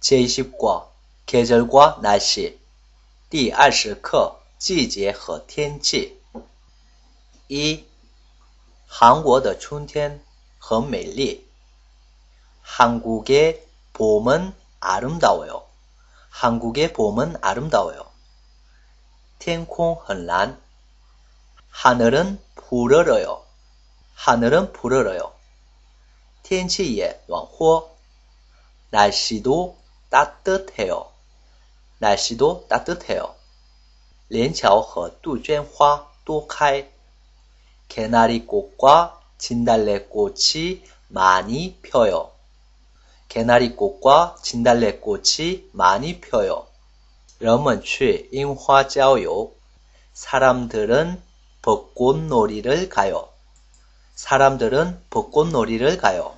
제20과 계절과 날씨 第20课季节和天气一韩国的春天很美丽 한국의 봄은 아름다워요. 한국의 봄은 아름다워요. 天空很蓝 하늘은 푸르러요. 하늘은 푸르러요. 天气也暖和 날씨도 따뜻해요. 날씨도 따뜻해요. 连桥和杜鹃花多开 개나리꽃과 진달래꽃이 많이 펴요. 개나리꽃과 진달래꽃이 많이 펴요. 人们去樱花郊游 사람들은 벚꽃놀이를 가요. 사람들은 벚꽃놀이를 가요.